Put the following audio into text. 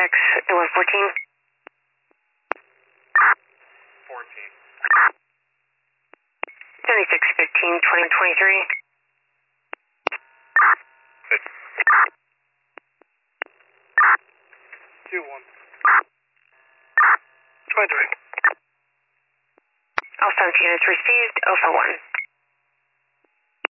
it was 14. 14. 7615, 2023. 2-1. 23. All 17 units received, Alpha 1.